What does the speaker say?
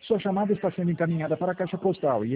Sua chamada está sendo encaminhada para a caixa postal e